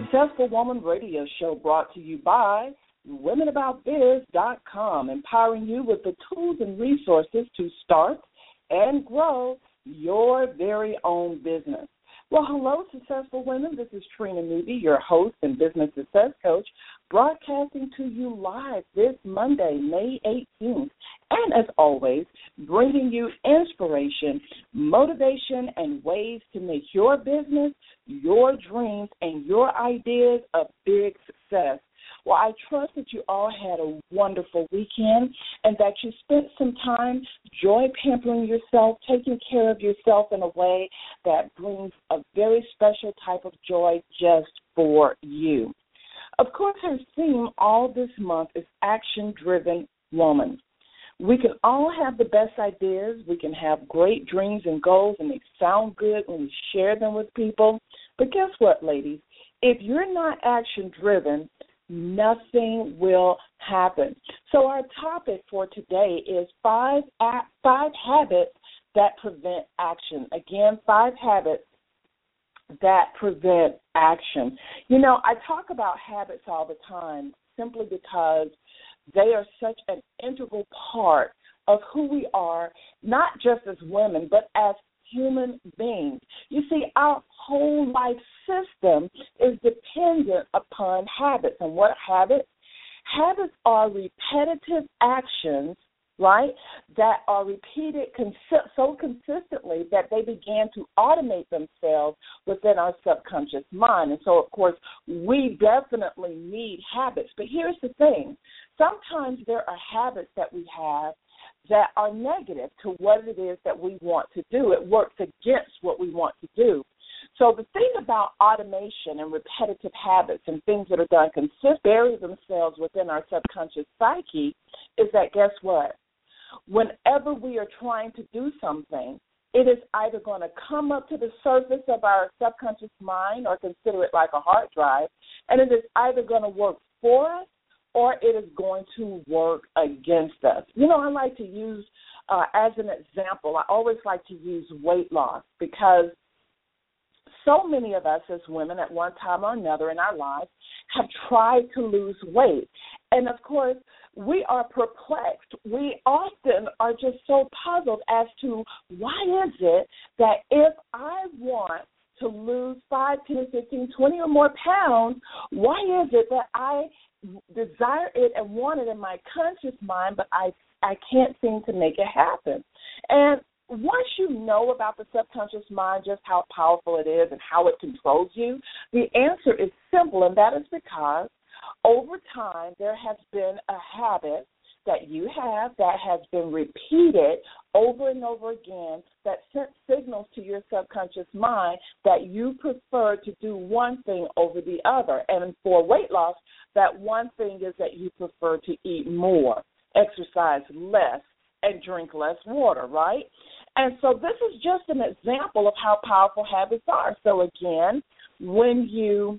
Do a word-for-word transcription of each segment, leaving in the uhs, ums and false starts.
Successful Woman Radio Show brought to you by women about biz dot com, empowering you with the tools and resources to start and grow your very own business. Well, hello, successful women. This is Trina Newby, your host and business success coach, broadcasting to you live this Monday, May eighteenth. And as always, bringing you inspiration, motivation, and ways to make your business, your dreams, and your ideas a big success. Well, I trust that you all had a wonderful weekend and that you spent some time joy pampering yourself, taking care of yourself in a way that brings a very special type of joy just for you. Of course, her theme all this month is Action-Driven Woman. We can all have the best ideas. We can have great dreams and goals, and they sound good when we share them with people. But guess what, ladies? If you're not action-driven, nothing will happen. So our topic for today is five five habits that prevent action. Again, five habits that prevent action. You know, I talk about habits all the time simply because they are such an integral part of who we are, not just as women, but as human beings. You see, our whole life system is dependent upon habits. And what habits? Habits are repetitive actions, right, that are repeated consi- so consistently that they begin to automate themselves within our subconscious mind. And so, of course, we definitely need habits. But here's the thing. Sometimes there are habits that we have that are negative to what it is that we want to do. It works against what we want to do. So the thing about automation and repetitive habits and things that are done consist bury themselves within our subconscious psyche is that, guess what? Whenever we are trying to do something, it is either going to come up to the surface of our subconscious mind, or consider it like a hard drive, and it is either going to work for us or it is going to work against us. You know, I like to use, uh, as an example, I always like to use weight loss, because so many of us as women at one time or another in our lives have tried to lose weight. And, of course, we are perplexed. We often are just so puzzled as to why is it that if I want to lose five, ten, fifteen, twenty or more pounds, why is it that I desire it and want it in my conscious mind, but I I can't seem to make it happen? And once you know about the subconscious mind, just how powerful it is and how it controls you, the answer is simple, and that is because over time there has been a habit that you have that has been repeated over and over again that sent signals to your subconscious mind that you prefer to do one thing over the other. And for weight loss, that one thing is that you prefer to eat more, exercise less, and drink less water, right? And so this is just an example of how powerful habits are. So again, when you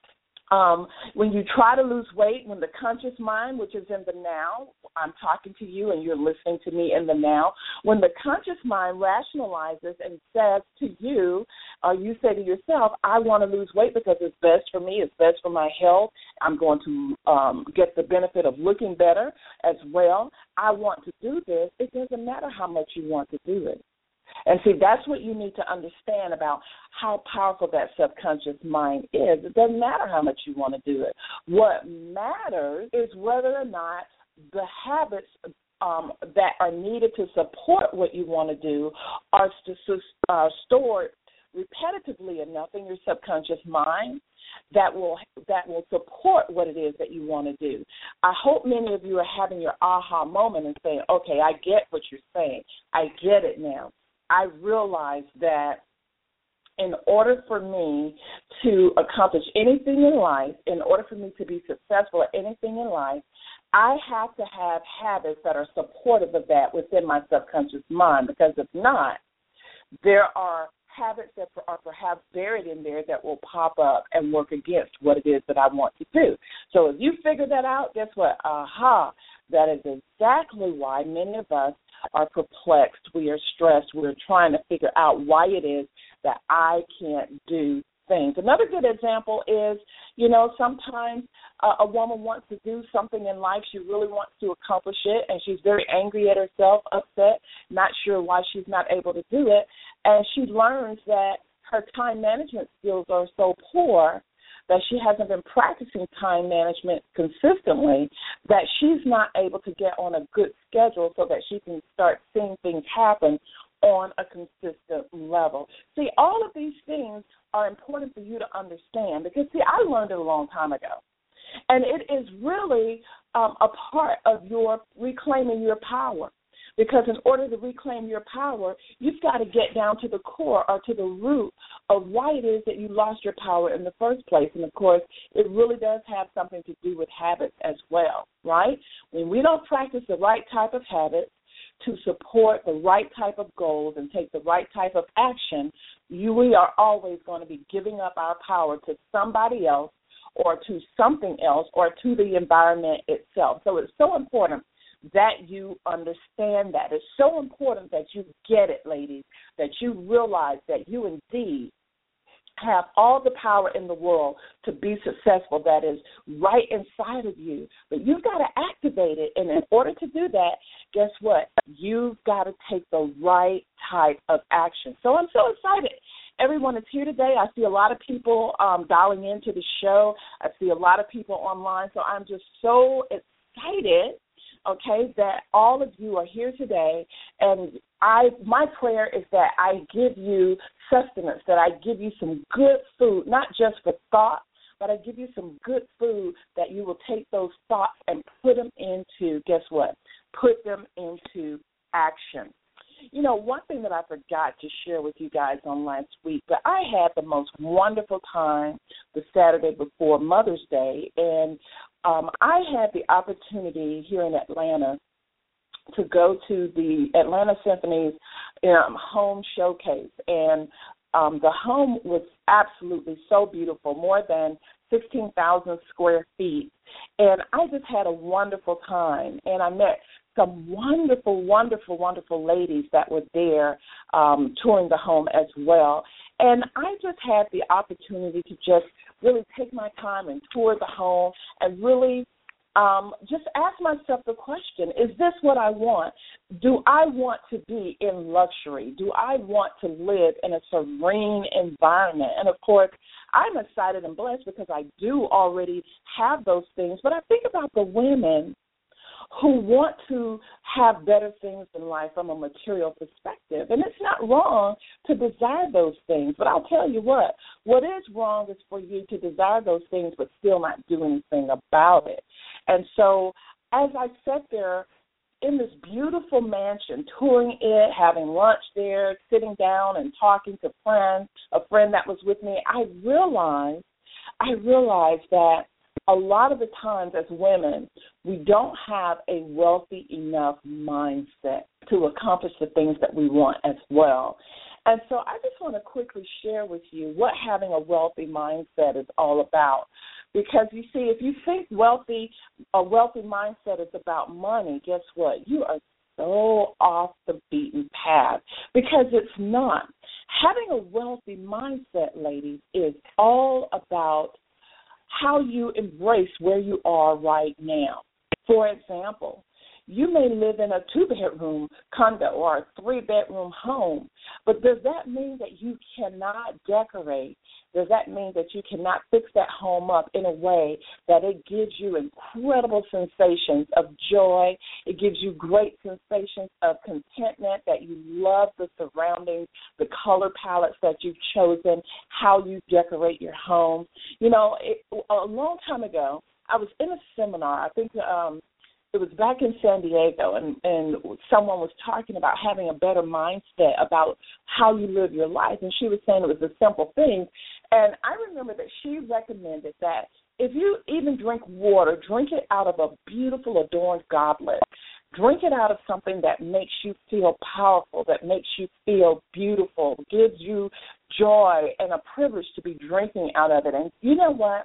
Um, when you try to lose weight, when the conscious mind, which is in the now, I'm talking to you and you're listening to me in the now, when the conscious mind rationalizes and says to you, or you say to yourself, I want to lose weight because it's best for me, it's best for my health, I'm going to um, get the benefit of looking better as well, I want to do this, it doesn't matter how much you want to do it. And see, that's what you need to understand about how powerful that subconscious mind is. It doesn't matter how much you want to do it. What matters is whether or not the habits um, that are needed to support what you want to do are st- uh, stored repetitively enough in your subconscious mind that will that will support what it is that you want to do. I hope many of you are having your aha moment and saying, okay, I get what you're saying. I get it now. I realize that in order for me to accomplish anything in life, in order for me to be successful at anything in life, I have to have habits that are supportive of that within my subconscious mind, because if not, there are habits that are perhaps buried in there that will pop up and work against what it is that I want to do. So if you figure that out, guess what? Aha, that is exactly why many of us are perplexed. We are stressed. We're trying to figure out why it is that I can't do things. Another good example is, you know, sometimes uh, a woman wants to do something in life. She really wants to accomplish it, and she's very angry at herself, upset, not sure why she's not able to do it. And she learns that her time management skills are so poor that she hasn't been practicing time management consistently, that she's not able to get on a good schedule so that she can start seeing things happen on a consistent level. See, all of these things are important for you to understand because, see, I learned it a long time ago. And it is really um, a part of your reclaiming your power. Because in order to reclaim your power, you've got to get down to the core or to the root of why it is that you lost your power in the first place. And, of course, it really does have something to do with habits as well, right? When we don't practice the right type of habits to support the right type of goals and take the right type of action, you, we are always going to be giving up our power to somebody else or to something else or to the environment itself. So it's so important that you understand that. It's so important that you get it, ladies, that you realize that you indeed have all the power in the world to be successful that is right inside of you. But you've got to activate it. And in order to do that, guess what? You've got to take the right type of action. So I'm so excited. Everyone is here today. I see a lot of people um, dialing into the show. I see a lot of people online. So I'm just so excited, okay, that all of you are here today, and I my prayer is that I give you sustenance, that I give you some good food, not just for thought, but I give you some good food that you will take those thoughts and put them into, guess what, put them into action. You know, one thing that I forgot to share with you guys on last week, but I had the most wonderful time the Saturday before Mother's Day, and um, I had the opportunity here in Atlanta to go to the Atlanta Symphony's um, home showcase, and um, the home was absolutely so beautiful, more than sixteen thousand square feet, and I just had a wonderful time, and I met some wonderful, wonderful, wonderful ladies that were there um, touring the home as well. And I just had the opportunity to just really take my time and tour the home and really um, just ask myself the question, is this what I want? Do I want to be in luxury? Do I want to live in a serene environment? And, of course, I'm excited and blessed because I do already have those things. But I think about the women who want to have better things in life from a material perspective. And it's not wrong to desire those things, but I'll tell you what, what is wrong is for you to desire those things but still not do anything about it. And so as I sat there in this beautiful mansion, touring it, having lunch there, sitting down and talking to friends, a friend that was with me, I realized, I realized that a lot of the times as women, we don't have a wealthy enough mindset to accomplish the things that we want as well. And so I just want to quickly share with you what having a wealthy mindset is all about. Because, you see, if you think wealthy, a wealthy mindset is about money, guess what? You are so off the beaten path because it's not. Having a wealthy mindset, ladies, is all about how you embrace where you are right now. For example, you may live in a two-bedroom condo or a three-bedroom home, but does that mean that you cannot decorate? Does that mean that you cannot fix that home up in a way that it gives you incredible sensations of joy? It gives you great sensations of contentment, that you love the surroundings, the color palettes that you've chosen, how you decorate your home. You know, it, a long time ago, I was in a seminar, I think um, it was back in San Diego, and, and someone was talking about having a better mindset about how you live your life, and she was saying it was a simple thing. And I remember that she recommended that if you even drink water, drink it out of a beautiful adorned goblet. Drink it out of something that makes you feel powerful, that makes you feel beautiful, gives you joy and a privilege to be drinking out of it. And you know what?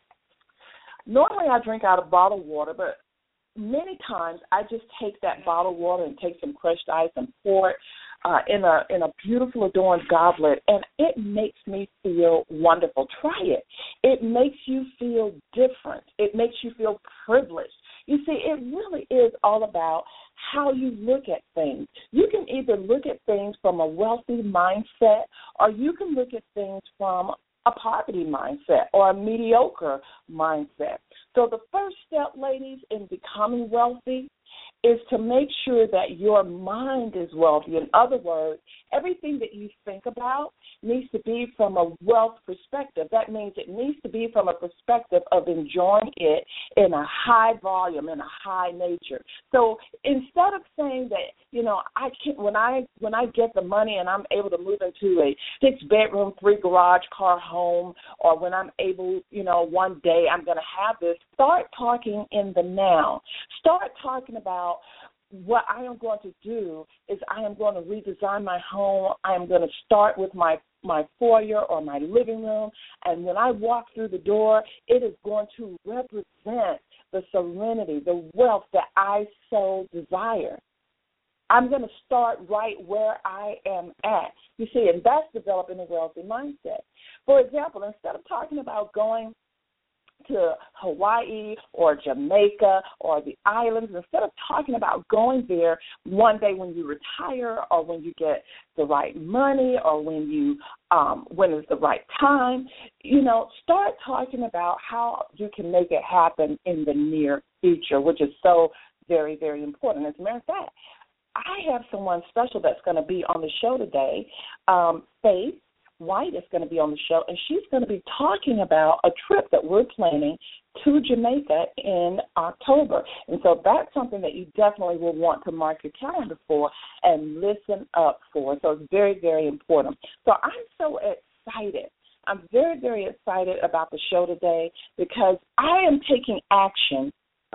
Normally I drink out of bottled water, but many times I just take that bottled water and take some crushed ice and pour it uh, in a in a beautiful adorned goblet, and it makes me feel wonderful. Try it. It makes you feel different. It makes you feel privileged. You see, it really is all about how you look at things. You can either look at things from a wealthy mindset, or you can look at things from a poverty mindset or a mediocre mindset. So the first step, ladies, in becoming wealthy is to make sure that your mind is wealthy. In other words, everything that you think about needs to be from a wealth perspective. That means it needs to be from a perspective of enjoying it in a high volume, in a high nature. So instead of saying that, you know, I can when I when I get the money and I'm able to move into a six bedroom, three garage car home, or when I'm able, you know, one day I'm going to have this, start talking in the now. Start talking about what I am going to do is I am going to redesign my home. I am going to start with my, my foyer or my living room, and when I walk through the door, it is going to represent the serenity, the wealth that I so desire. I'm going to start right where I am at. You see, and that's developing a wealthy mindset. For example, instead of talking about going to Hawaii or Jamaica or the islands, instead of talking about going there one day when you retire or when you get the right money or when you um, when it's the right time, you know, start talking about how you can make it happen in the near future, which is so very, very important. As a matter of fact, I have someone special that's going to be on the show today, um, Faith White is going to be on the show, and she's going to be talking about a trip that we're planning to Jamaica in October. And so that's something that you definitely will want to mark your calendar for and listen up for. So it's very, very important. So I'm so excited. I'm very, very excited about the show today because I am taking action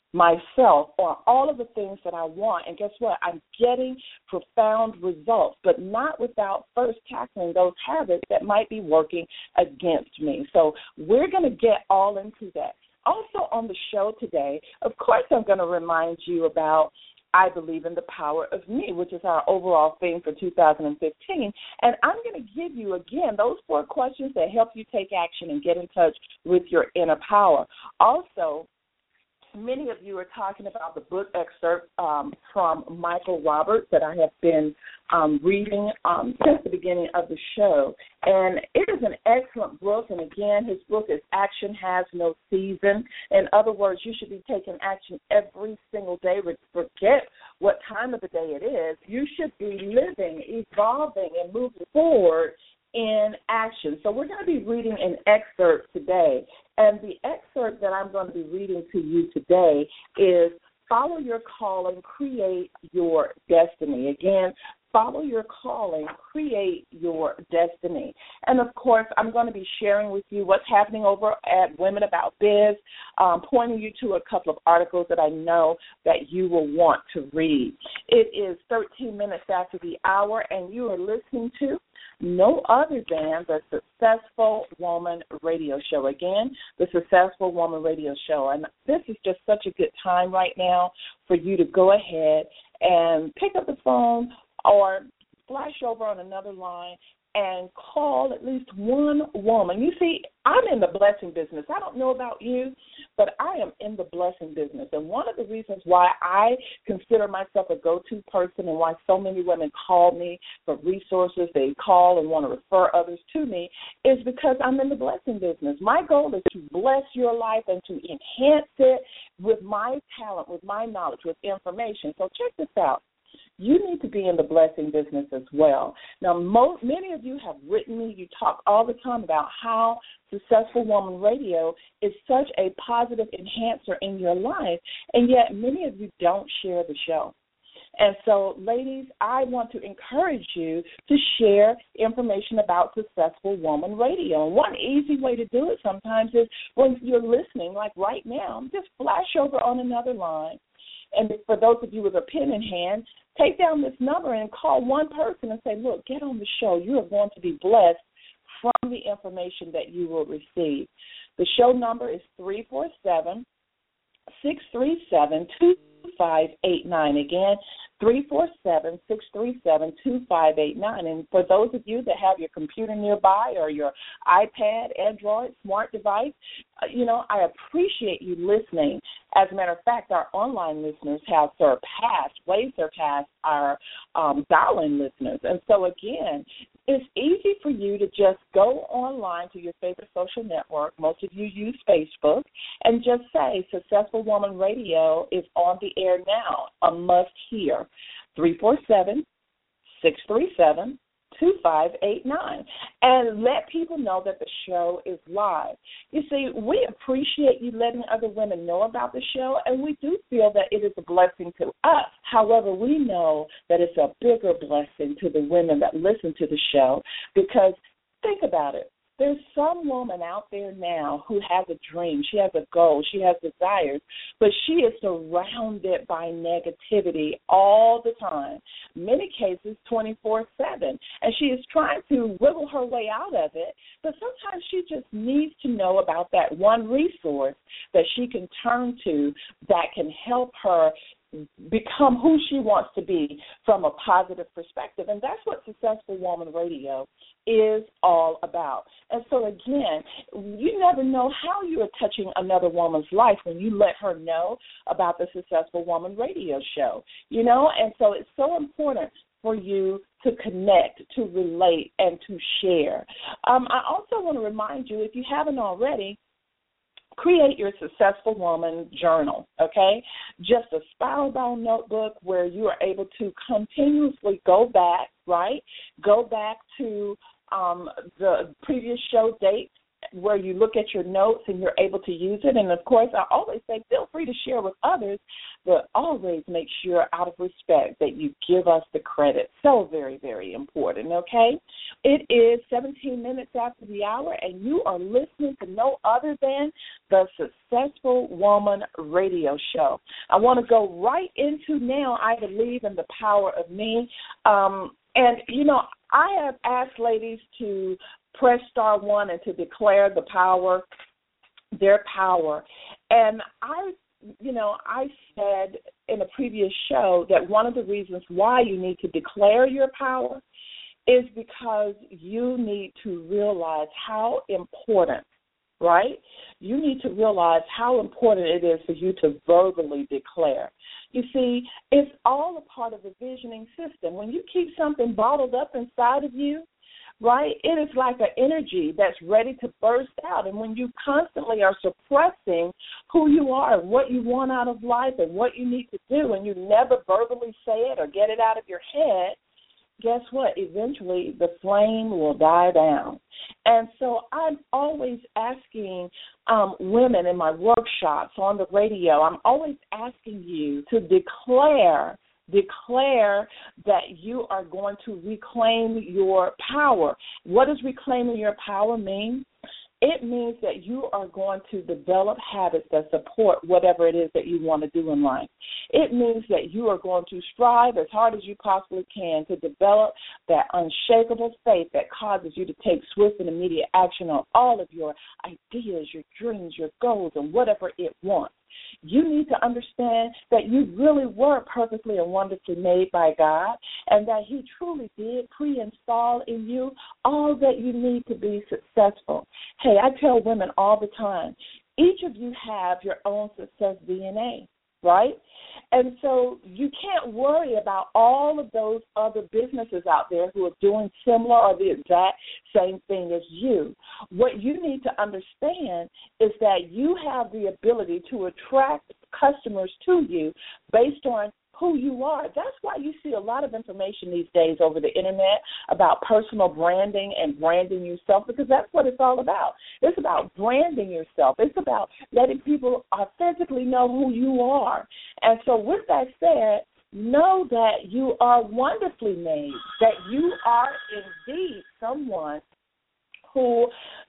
myself on all of the things that I want. And guess what? I'm getting profound results, but not without first tackling those habits that might be working against me. So we're going to get all into that. Also on the show today, of course, I'm going to remind you about I Believe in the Power of Me, which is our overall theme for two thousand fifteen. And I'm going to give you, again, those four questions that help you take action and get in touch with your inner power. Also, many of you are talking about the book excerpt um, from Michael Roberts that I have been um, reading um, since the beginning of the show. And it is an excellent book. And, again, his book is Action Has No Season. In other words, you should be taking action every single day. Forget what time of the day it is. You should be living, evolving, and moving forward in action. So we're going to be reading an excerpt today, and the excerpt that I'm going to be reading to you today is Follow Your Calling, Create Your Destiny. Again, follow your calling, create your destiny. And, of course, I'm going to be sharing with you what's happening over at Women About Biz, um, pointing you to a couple of articles that I know that you will want to read. It is thirteen minutes after the hour, and you are listening to no other than the Successful Woman Radio Show. Again, the Successful Woman Radio Show. And this is just such a good time right now for you to go ahead and pick up the phone or flash over on another line and call at least one woman. You see, I'm in the blessing business. I don't know about you, but I am in the blessing business. And one of the reasons why I consider myself a go-to person and why so many women call me for resources, they call and want to refer others to me, is because I'm in the blessing business. My goal is to bless your life and to enhance it with my talent, with my knowledge, with information. So check this out. You need to be in the blessing business as well. Now, most, many of you have written me. You talk all the time about how Successful Woman Radio is such a positive enhancer in your life, and yet many of you don't share the show. And so, ladies, I want to encourage you to share information about Successful Woman Radio. And one easy way to do it sometimes is when you're listening, like right now, just flash over on another line. And for those of you with a pen in hand, take down this number and call one person and say, look, get on the show. You are going to be blessed from the information that you will receive. The show number is three four seven, six three seven, two five eight nine. Again, three four seven, six three seven, two five eight nine. And for those of you that have your computer nearby or your iPad, Android, smart device, uh, you know, I appreciate you listening. As a matter of fact, our online listeners have surpassed, way surpassed our um, dial-in listeners. And so, again, it's easy for you to just go online to your favorite social network. Most of you use Facebook, and just say Successful Woman Radio is on the air now, a must-hear. three four seven, six three seven, two five eight nine. And let people know that the show is live. You see, we appreciate you letting other women know about the show, and we do feel that it is a blessing to us. However, we know that it's a bigger blessing to the women that listen to the show, because think about it. There's some woman out there now who has a dream. She has a goal. She has desires, but she is surrounded by negativity all the time, many cases twenty-four seven, and she is trying to wiggle her way out of it, but sometimes she just needs to know about that one resource that she can turn to that can help her become who she wants to be from a positive perspective. And that's what Successful Woman Radio is all about. And so, again, you never know how you are touching another woman's life when you let her know about the Successful Woman Radio show, you know? And so it's so important for you to connect, to relate, and to share. Um, I also want to remind you, if you haven't already, create your Successful Woman journal, okay? Just a spiral-bound notebook where you are able to continuously go back, right? Go back to um, the previous show dates where you look at your notes and you're able to use it. And, of course, I always say feel free to share with others, but always make sure out of respect that you give us the credit. So very, very important, okay? It is seventeen minutes after the hour, and you are listening to no other than the Successful Woman Radio Show. I want to go right into now, I believe in the power of me. Um, and, you know, I have asked ladies to press star one and to declare the power, their power. And I, you know, I said in a previous show that one of the reasons why you need to declare your power is because you need to realize how important, right? You need to realize how important it is for you to verbally declare. You see, it's all a part of the visioning system. When you keep something bottled up inside of you, right, it is like an energy that's ready to burst out. And when you constantly are suppressing who you are and what you want out of life and what you need to do, and you never verbally say it or get it out of your head, guess what? Eventually the flame will die down. And so I'm always asking um, women in my workshops on the radio, I'm always asking you to declare Declare that you are going to reclaim your power. What does reclaiming your power mean? It means that you are going to develop habits that support whatever it is that you want to do in life. It means that you are going to strive as hard as you possibly can to develop that unshakable faith that causes you to take swift and immediate action on all of your ideas, your dreams, your goals, and whatever it wants. You need to understand that you really were perfectly and wonderfully made by God, and that he truly did pre-install in you all that you need to be successful. Hey, I tell women all the time, each of you have your own success D N A, right? And so you can't worry about all of those other businesses out there who are doing similar or the exact same thing as you. What you need to understand is that you have the ability to attract customers to you based on who you are. That's why you see a lot of information these days over the internet about personal branding and branding yourself, because that's what it's all about. It's about branding yourself. It's about letting people authentically know who you are. And so with that said, know that you are wonderfully made, that you are indeed someone who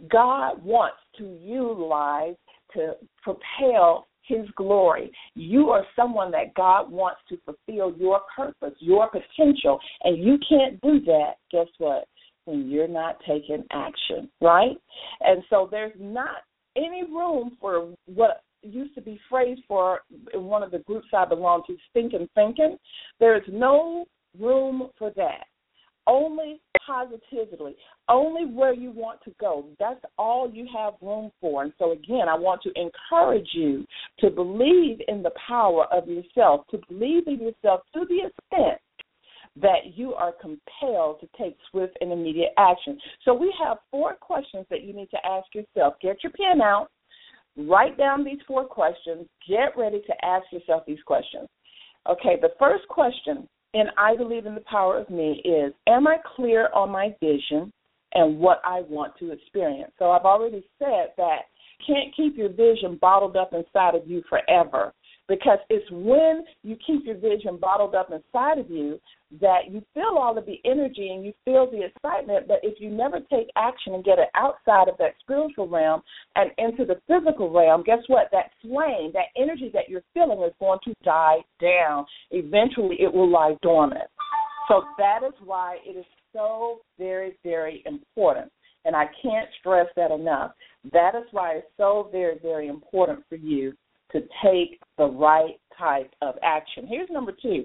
God wants to utilize to propel his glory. You are someone that God wants to fulfill your purpose, your potential, and you can't do that, guess what, when you're not taking action, right? And so there's not any room for what used to be phrased for in one of the groups I belong to, stinking thinking. There is no room for that. Only positively, only where you want to go. That's all you have room for. And so, again, I want to encourage you to believe in the power of yourself, to believe in yourself to the extent that you are compelled to take swift and immediate action. So we have four questions that you need to ask yourself. Get your pen out. Write down these four questions. Get ready to ask yourself these questions. Okay, the first question, and I believe in the power of me, is, am I clear on my vision and what I want to experience? So I've already said that you can't keep your vision bottled up inside of you forever, because it's when you keep your vision bottled up inside of you that you feel all of the energy and you feel the excitement, but if you never take action and get it outside of that spiritual realm and into the physical realm, guess what? That flame, that energy that you're feeling is going to die down. Eventually it will lie dormant. So that is why it is so very, very important, and I can't stress that enough. That is why it's so very, very important for you to take the right type of action. Here's number two,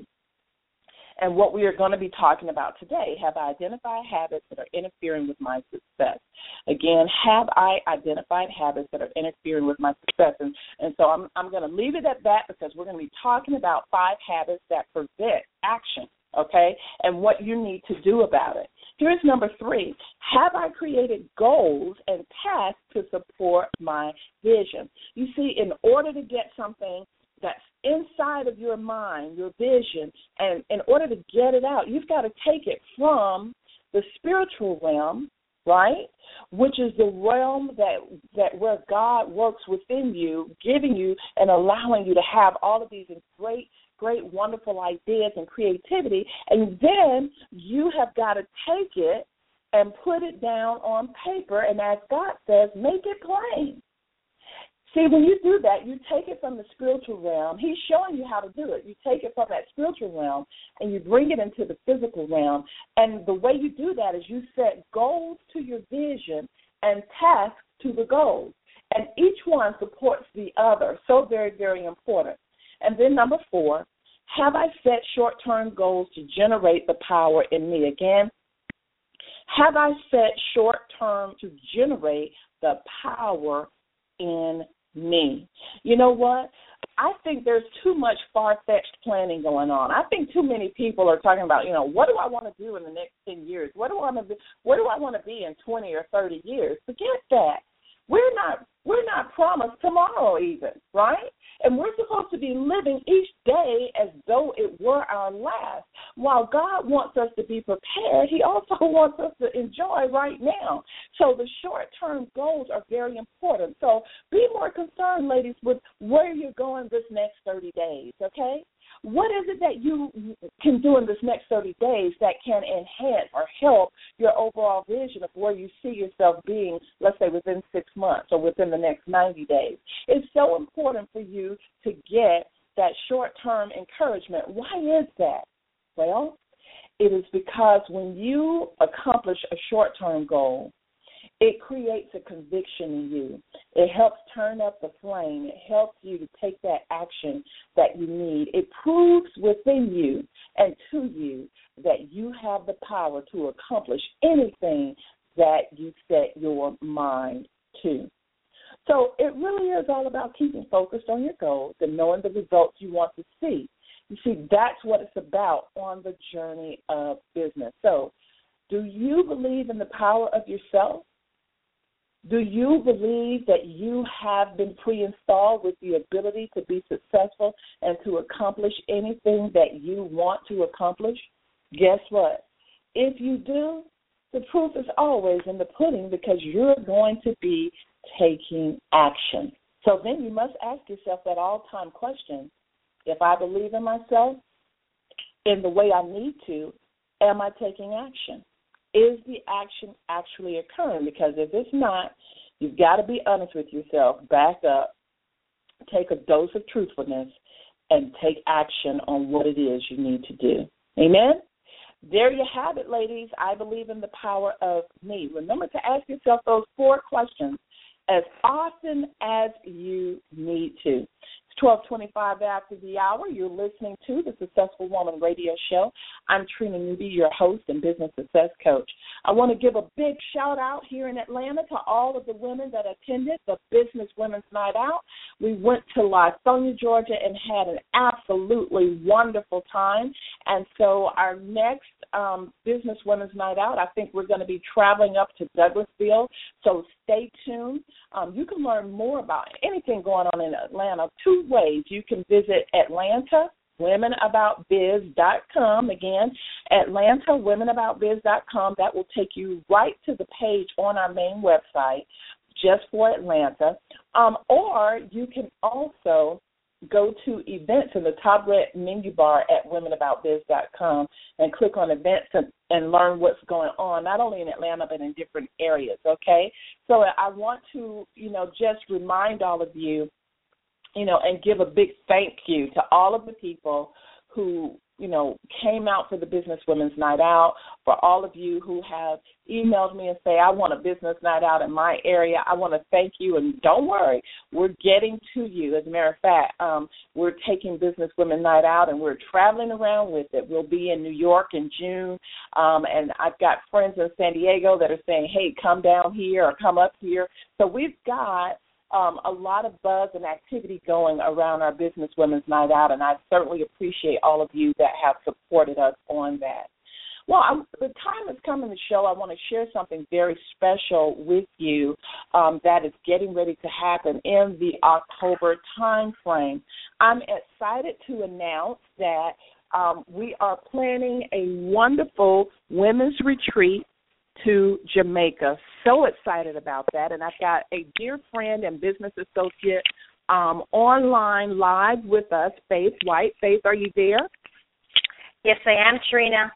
and what we are going to be talking about today. Have I identified habits that are interfering with my success? Again, have I identified habits that are interfering with my success? And, and so I'm, I'm going to leave it at that, because we're going to be talking about five habits that prevent action, okay, and what you need to do about it. Here's number three. Have I created goals and tasks to support my vision? You see, in order to get something that's inside of your mind, your vision, and in order to get it out, you've got to take it from the spiritual realm, right, which is the realm that, that where God works within you, giving you and allowing you to have all of these great great, wonderful ideas and creativity, and then you have got to take it and put it down on paper, and as God says, make it plain. See, when you do that, you take it from the spiritual realm. He's showing you how to do it. You take it from that spiritual realm and you bring it into the physical realm, and the way you do that is you set goals to your vision and tasks to the goals, and each one supports the other. So very, very important. And then number four, have I set short-term goals to generate the power in me? Again, have I set short-term to generate the power in me? You know what? I think there's too much far-fetched planning going on. I think too many people are talking about, you know, what do I want to do in the next ten years? What do I want to be, what do I want to be in twenty or thirty years? Forget that. We're not we're not promised tomorrow even, right? And we're supposed to be living each day as though it were our last. While God wants us to be prepared, he also wants us to enjoy right now. So the short-term goals are very important. So be more concerned, ladies, with where you're going this next thirty days, okay? What is it that you can do in this next thirty days that can enhance or help your overall vision of where you see yourself being, let's say, within six months or within the next ninety days? It's so important for you to get that short-term encouragement. Why is that? Well, it is because when you accomplish a short-term goal, it creates a conviction in you. It helps turn up the flame. It helps you to take that action that you need. It proves within you and to you that you have the power to accomplish anything that you set your mind to. So it really is all about keeping focused on your goals and knowing the results you want to see. You see, that's what it's about on the journey of business. So do you believe in the power of yourself? Do you believe that you have been pre-installed with the ability to be successful and to accomplish anything that you want to accomplish? Guess what? If you do, the proof is always in the pudding, because you're going to be taking action. So then you must ask yourself that all-time question: if I believe in myself in the way I need to, am I taking action? Is the action actually occurring? Because if it's not, you've got to be honest with yourself, back up, take a dose of truthfulness, and take action on what it is you need to do. Amen? There you have it, ladies. I believe in the power of me. Remember to ask yourself those four questions. as often as you need to. It's twelve twenty-five after the hour. You're listening to the Successful Woman Radio Show. I'm Trina Newby, your host and business success coach. I want to give a big shout out here in Atlanta to all of the women that attended the Business Women's Night Out. We went to Lithonia, Georgia, and had an absolutely wonderful time. And so our next um, Business Women's Night Out, I think we're going to be traveling up to Douglasville. So stay tuned. Um, you can learn more about anything going on in Atlanta two ways. You can visit Atlanta women about biz dot com. Again, Atlanta women about biz dot com. That will take you right to the page on our main website just for Atlanta. Um, or you can also go to events in the top red menu bar at women about biz dot com and click on events and, and learn what's going on, not only in Atlanta but in different areas, okay? So I want to, you know, just remind all of you, you know, and give a big thank you to all of the people who, you know, came out for the Business Women's Night Out, for all of you who have emailed me and say, I want a business night out in my area. I want to thank you, and don't worry, we're getting to you. As a matter of fact, um, we're taking Business Women Night Out, and we're traveling around with it. We'll be in New York in June, um, and I've got friends in San Diego that are saying, hey, come down here or come up here. So we've got Um, a lot of buzz and activity going around our Business Women's Night Out, and I certainly appreciate all of you that have supported us on that. Well, I'm, the time has come in the show. I want to share something very special with you um, that is getting ready to happen in the October time frame. I'm excited to announce that um, we are planning a wonderful women's retreat to Jamaica. So excited about that. And I've got a dear friend and business associate um, online live with us, Faith White. Faith, are you there? Yes, I am, Trina.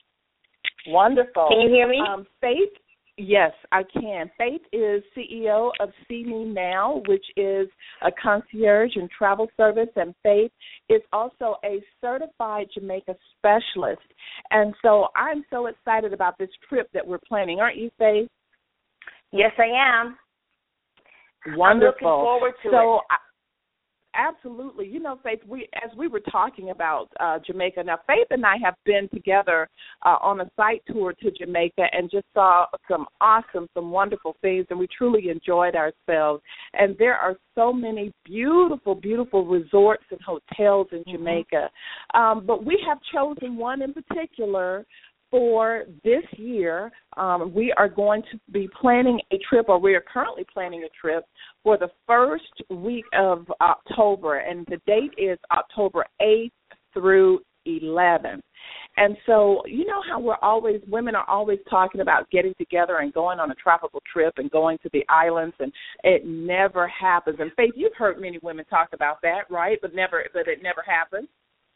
Wonderful. Can you hear me? Um, Faith, yes, I can. Faith is C E O of See Me Now, which is a concierge and travel service, and Faith is also a certified Jamaica specialist. And so I'm so excited about this trip that we're planning. Aren't you, Faith? Yes, I am. Wonderful. I'm looking forward to so, it. I, Absolutely. You know, Faith, we as we were talking about uh, Jamaica, now Faith and I have been together uh, on a site tour to Jamaica and just saw some awesome, some wonderful things, and we truly enjoyed ourselves. And there are so many beautiful, beautiful resorts and hotels in Jamaica. Um, but we have chosen one in particular for this year. Um, we are going to be planning a trip, or we are currently planning a trip for the first week of October, and the date is October eighth through eleventh. And so, you know how we're always, women are always talking about getting together and going on a tropical trip and going to the islands, and it never happens. And Faith, you've heard many women talk about that, right? But never, but it never happens.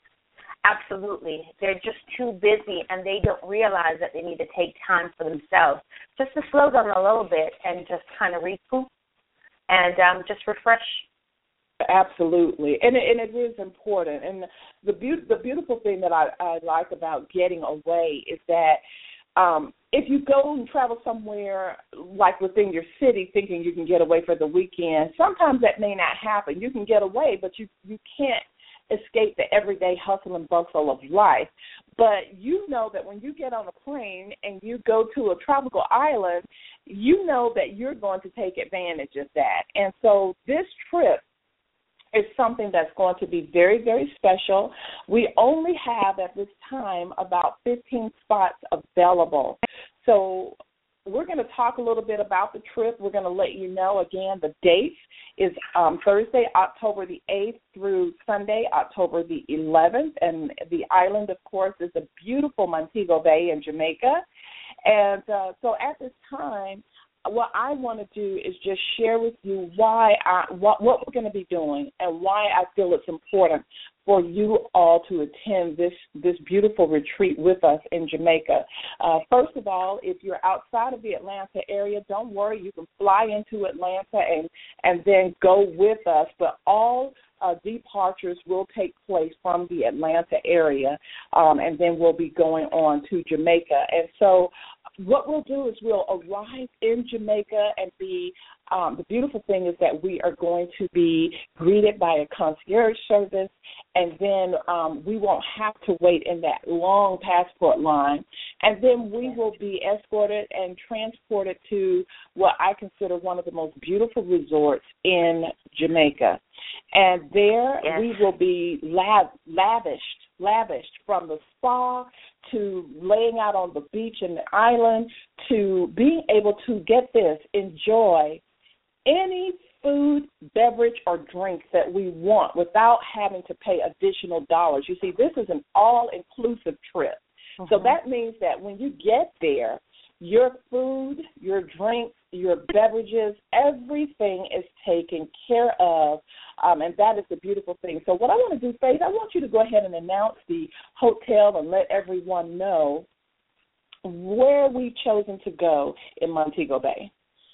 Absolutely. They're just too busy, and they don't realize that they need to take time for themselves, just to slow down a little bit and just kind of recoup and um, just refresh. Absolutely, and it, and it is important. And the be- the beautiful thing that I, I like about getting away is that um, if you go and travel somewhere like within your city thinking you can get away for the weekend, sometimes that may not happen. You can get away, but you, you can't escape the everyday hustle and bustle of life. But you know that when you get on a plane and you go to a tropical island, you know that you're going to take advantage of that. And so this trip is something that's going to be very, very special. We only have at this time about fifteen spots available. So we're going to talk a little bit about the trip. We're going to let you know, again, the dates is um, Thursday, October the eighth through Sunday, October the eleventh. And the island, of course, is the beautiful Montego Bay in Jamaica. And uh, so at this time, what I want to do is just share with you why I, what, what we're going to be doing and why I feel it's important for you all to attend this, this beautiful retreat with us in Jamaica. Uh, first of all, if you're outside of the Atlanta area, don't worry. You can fly into Atlanta and, and then go with us. But all uh, departures will take place from the Atlanta area, um, and then we'll be going on to Jamaica. And so what we'll do is we'll arrive in Jamaica and be, um, the beautiful thing is that we are going to be greeted by a concierge service, and then um, we won't have to wait in that long passport line. And then we will be escorted and transported to what I consider one of the most beautiful resorts in Jamaica. And there yes. we will be lav- lavished, lavished from the spa to laying out on the beach and the island to being able to, get this, enjoy any food, beverage, or drink that we want without having to pay additional dollars. You see, this is an all-inclusive trip. Mm-hmm. So that means that when you get there, your food, your drinks, your beverages, everything is taken care of, um, and that is the beautiful thing. So what I want to do, Faith, I want you to go ahead and announce the hotel and let everyone know where we've chosen to go in Montego Bay.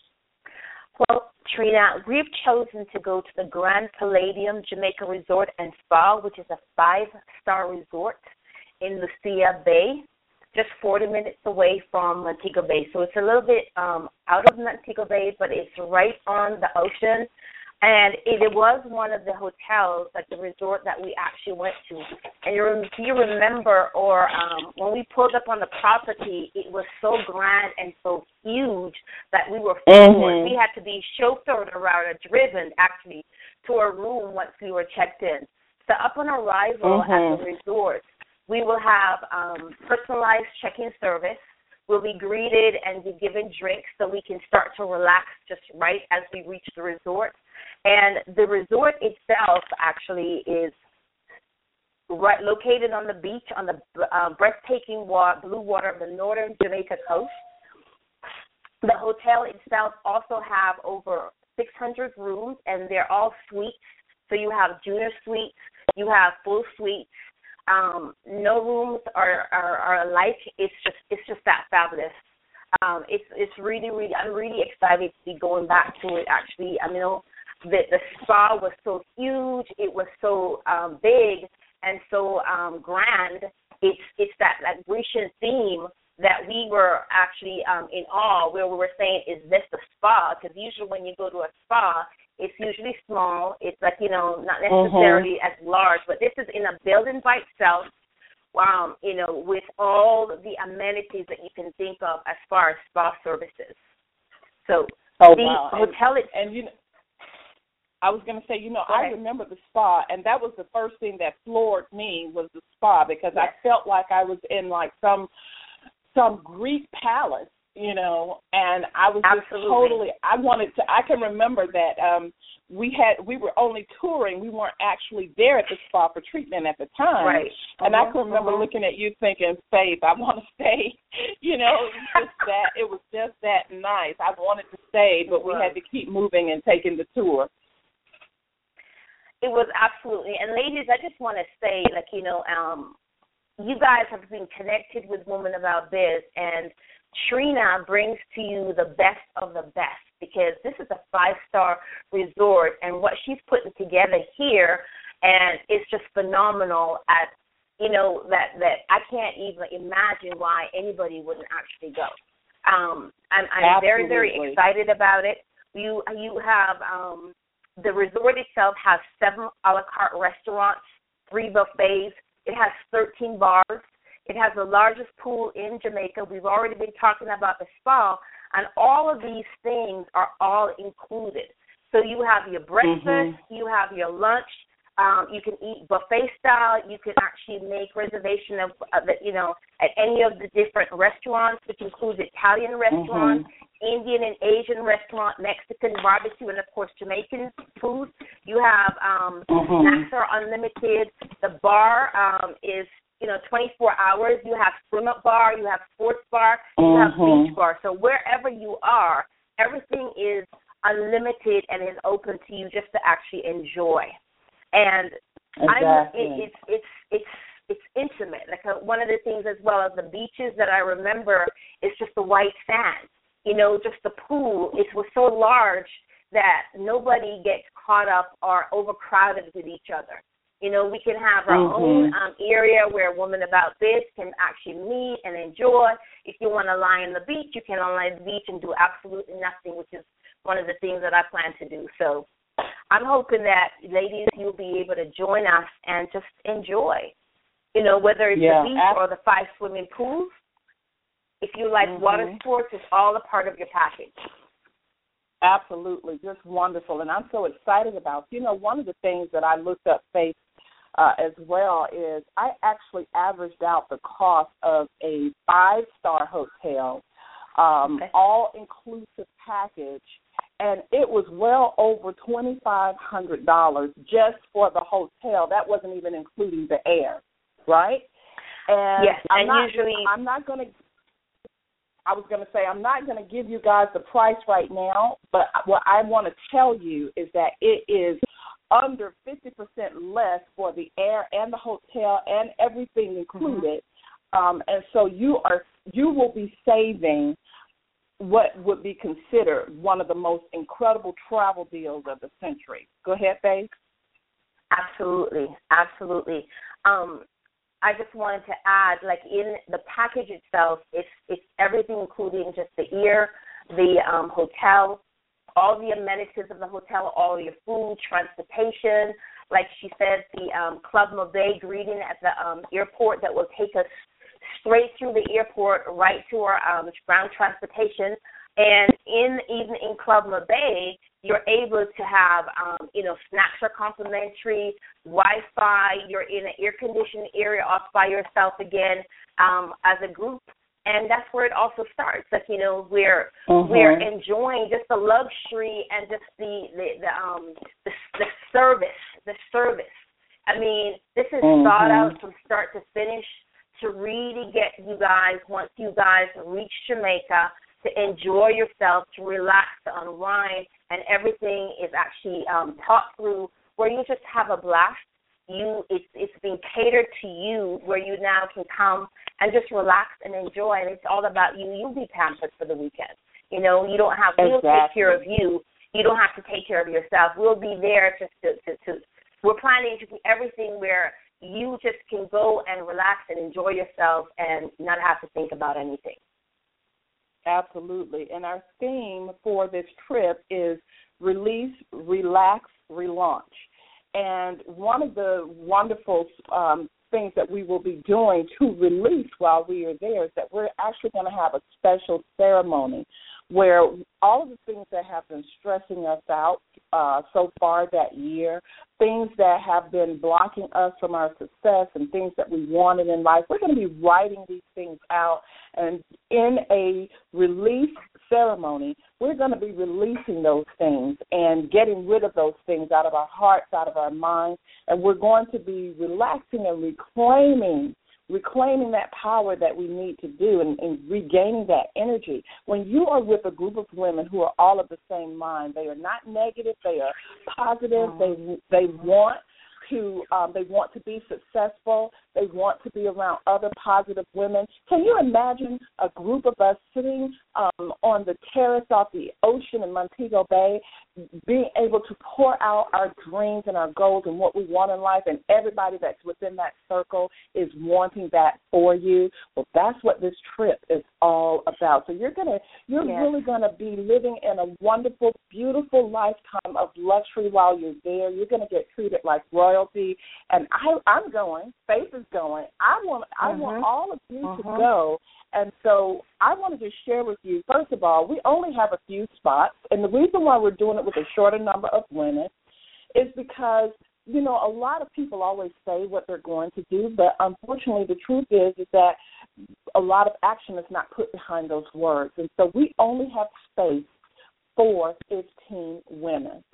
Well, Trina, we've chosen to go to the Grand Palladium Jamaica Resort and Spa, which is a five-star resort in Lucia Bay, just forty minutes away from Montego Bay. So it's a little bit um, out of Montego Bay, but it's right on the ocean. And it, it was one of the hotels, like the resort that we actually went to. And you, if you remember, or um, when we pulled up on the property, it was so grand and so huge that we were floored. Mm-hmm. We had to be chauffeured around, or driven, actually, to our room once we were checked in. So upon arrival mm-hmm. at the resort, we will have um, personalized check-in service. We'll be greeted and be given drinks so we can start to relax just right as we reach the resort. And the resort itself actually is right located on the beach on the uh, breathtaking water, blue water of the northern Jamaica coast. The hotel itself also have over six hundred rooms, and they're all suites. So you have junior suites, you have full suites. Um, no rooms are, are, are alike. It's just it's just that fabulous. Um, it's it's really really I'm really excited to be going back to it. Actually, I mean, the the spa was so huge. It was so um, big and so um, grand. It's it's that like Grecian theme that we were actually um, in awe, where we were saying, is this a spa? Because usually when you go to a spa, it's usually small. It's like, you know, not necessarily mm-hmm. as large, but this is in a building by itself, um, you know, with all the amenities that you can think of as far as spa services. So oh, the wow. hotel and, and, you know, I was going to say, you know, I remember the spa, and that was the first thing that floored me was the spa, because yes. I felt like I was in, like, some some Greek palace, you know, and I was just Absolutely. totally, I wanted to, I can remember that um, we had, we were only touring. We weren't actually there at the spa for treatment at the time. Right. And uh-huh. I can remember uh-huh. looking at you thinking, Faith, I want to stay, you know, it was just that, it was just that nice. I wanted to stay, but we had to keep moving and taking the tour. It was absolutely. And ladies, I just want to say, like, you know, um, you guys have been connected with Women About Biz, and Trina brings to you the best of the best, because this is a five-star resort, and what she's putting together here, and it's just phenomenal at, you know, that, that I can't even imagine why anybody wouldn't actually go. Um, I'm, I'm very, very excited about it. You, you have um, the resort itself has seven a la carte restaurants, three buffets. It has thirteen bars. It has the largest pool in Jamaica. We've already been talking about the spa, and all of these things are all included. So you have your breakfast, mm-hmm. you have your lunch, um, you can eat buffet style. You can actually make reservation of, of the, you know, at any of the different restaurants, which includes Italian restaurants, mm-hmm. Indian and Asian restaurant, Mexican barbecue, and of course Jamaican food. You have um, mm-hmm. snacks are unlimited. The bar um, is, you know, twenty-four hours. You have swim-up bar, you have sports bar, you mm-hmm. have beach bar. So wherever you are, everything is unlimited and is open to you just to actually enjoy. And exactly. I'm, it, it's it's it's it's intimate. Like uh, one of the things as well as the beaches that I remember is just the white sand. You know, just the pool. It was so large that nobody gets caught up or overcrowded with each other. You know, we can have our mm-hmm. own um, area where Women About Biz can actually meet and enjoy. If you want to lie on the beach, you can lie on the beach and do absolutely nothing, which is one of the things that I plan to do. So I'm hoping that, ladies, you'll be able to join us and just enjoy. You know, whether it's yeah, the beach ab- or the five swimming pools. If you like mm-hmm. water sports, it's all a part of your package. Absolutely, just wonderful. And I'm so excited about, you know, one of the things that I looked up, Faith, uh, as well is I actually averaged out the cost of a five-star hotel, um, okay. all-inclusive package, and it was well over twenty-five hundred dollars just for the hotel. That wasn't even including the air, right? And yes, I'm and not, usually I'm not going to I was going to say, I'm not going to give you guys the price right now, but what I want to tell you is that it is under fifty percent less for the air and the hotel and everything included. Mm-hmm. Um, and so you are you will be saving what would be considered one of the most incredible travel deals of the century. Go ahead, Faith. Absolutely, absolutely. Um, I just wanted to add, like in the package itself, it's it's everything, including just the ear, the um, hotel, all the amenities of the hotel, all your food, transportation. Like she said, the um, Club Mabay greeting at the um, airport that will take us straight through the airport right to our um, ground transportation. And in even in Club Mabay, you're able to have, um, you know, snacks are complimentary, Wi-Fi, you're in an air-conditioned area off by yourself again um, as a group. And that's where it also starts. Like, you know, we're mm-hmm. we're enjoying just the luxury and just the the the, um, the, the service, the service. I mean, this is mm-hmm. thought out from start to finish to really get you guys, once you guys reach Jamaica, to enjoy yourself, to relax, to unwind, and everything is actually um, taught through where you just have a blast. You, it's it's being catered to you where you now can come and just relax and enjoy, and it's all about you. You'll be pampered for the weekend. You know, you don't have, we'll exactly. take care of you. You don't have to take care of yourself. We'll be there just to, to, to, we're planning to do everything where you just can go and relax and enjoy yourself and not have to think about anything. Absolutely. And our theme for this trip is release, relax, relaunch. And one of the wonderful um, things that we will be doing to release while we are there is that we're actually going to have a special ceremony where all of the things that have been stressing us out uh, so far that year, things that have been blocking us from our success and things that we wanted in life, we're going to be writing these things out. And in a release ceremony, we're going to be releasing those things and getting rid of those things out of our hearts, out of our minds, and we're going to be relaxing and reclaiming reclaiming that power that we need to do and, and regaining that energy. When you are with a group of women who are all of the same mind, they are not negative, they are positive, they they want to um, they want to be successful, they want to be around other positive women. Can you imagine a group of us sitting um, on the terrace off the ocean in Montego Bay, being able to pour out our dreams and our goals and what we want in life, and everybody that's within that circle is wanting that for you? Well, that's what this trip is all about. So you're gonna, you're yes. really gonna be living in a wonderful, beautiful lifetime of luxury while you're there. You're gonna get treated like royalty, and I, I'm going. Faith is going. I want, I mm-hmm. want all of you mm-hmm. to go. And so I wanted to share with you, first of all, we only have a few spots, and the reason why we're doing it with a shorter number of women is because, you know, a lot of people always say what they're going to do, but unfortunately the truth is, is that a lot of action is not put behind those words. And so we only have space for fifteen women.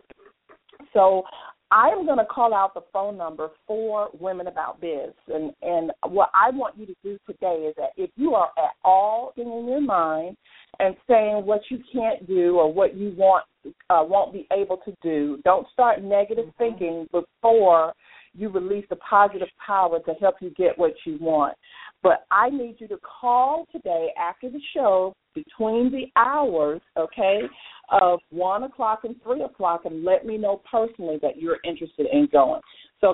So I am going to call out the phone number for Women About Biz. And, and what I want you to do today is that if you are at all in your mind and saying what you can't do or what you want uh, won't be able to do, don't start negative mm-hmm. thinking before you release the positive power to help you get what you want. But I need you to call today after the show between the hours, okay, of one o'clock and three o'clock and let me know personally that you're interested in going. So the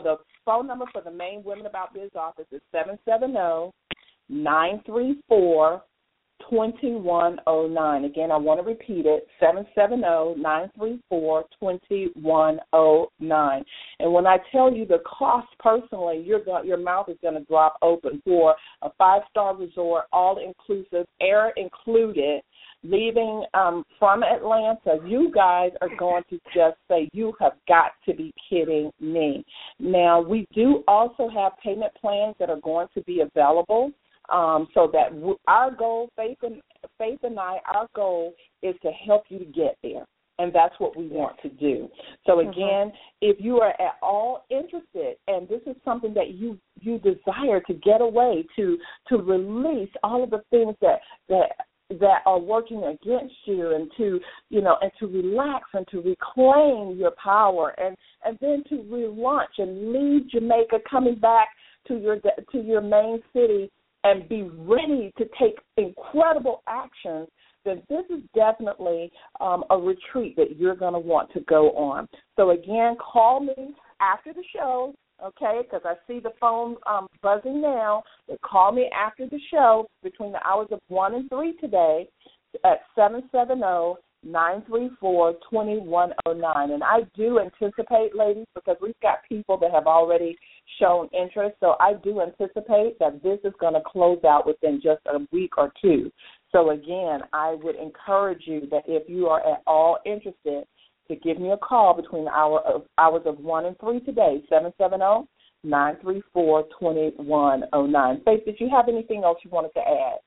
phone number for the main Women About Biz office is seven seven zero, nine three four, two one zero nine. Again, I want to repeat it, seven seven zero, nine three four, two one zero nine. And when I tell you the cost personally, you're go- your mouth is going to drop open for a five-star resort, all-inclusive, air included, leaving um, from Atlanta. You guys are going to just say, you have got to be kidding me. Now, we do also have payment plans that are going to be available. Um, so that w- our goal, Faith and Faith and I, our goal is to help you to get there, and that's what we want to do. So again, mm-hmm. if you are at all interested, and this is something that you you desire to get away, to to release all of the things that that that are working against you, and to you know, and to relax and to reclaim your power, and and then to relaunch and leave Jamaica, coming back to your to your main city, and be ready to take incredible actions, then this is definitely um, a retreat that you're going to want to go on. So, again, call me after the show, okay, because I see the phone um, buzzing now. But call me after the show between the hours of one and three today at seven seven zero, nine three four, two one zero nine. And I do anticipate, ladies, because we've got people that have already shown interest, so I do anticipate that this is going to close out within just a week or two. So, again, I would encourage you that if you are at all interested, to give me a call between the hour of, hours of one and three today, seven seven zero, nine three four, two one zero nine. Faith, did you have anything else you wanted to add?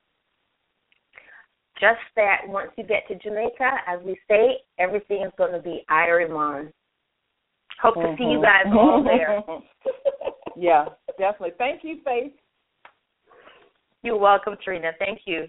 Just that once you get to Jamaica, as we say, everything is going to be Iron. Hope mm-hmm. to see you guys all there. Yeah, definitely. Thank you, Faith. You're welcome, Trina. Thank you.